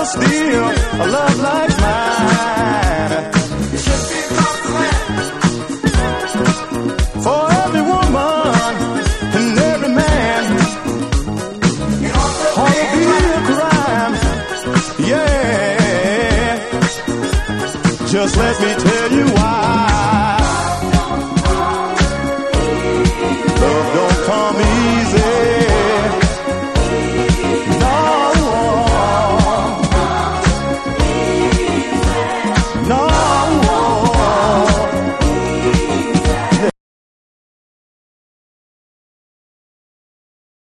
steal a love like mine. It should be possible for every woman and every man. It ought to be a crime. Yeah. Just let me tell you